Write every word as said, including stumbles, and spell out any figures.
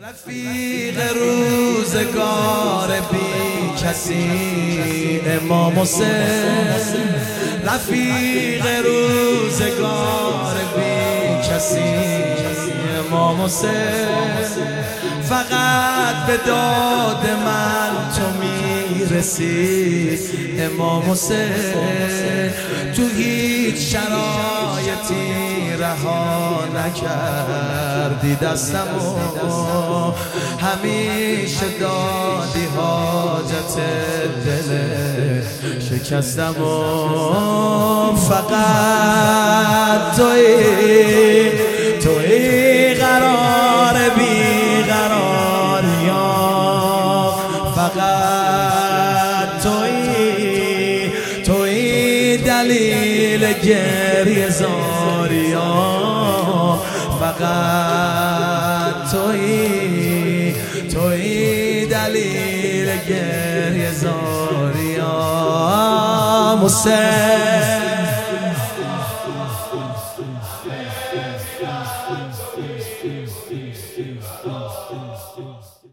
رفیق روزگار بی کسی امام حسین، رفیق روزگار بی کسی امام حسین، فقط به داد من تو میرسی امام حسین، تو هیچ شرایطی رها نکردی دستمو، همیشه دادی حاجت دل شکستمو، فقط توی توی قرار بی قراریا، فقط توی توی دلیل گریه زاریا، فقط توی توی دلیل گریه زاریا حسین.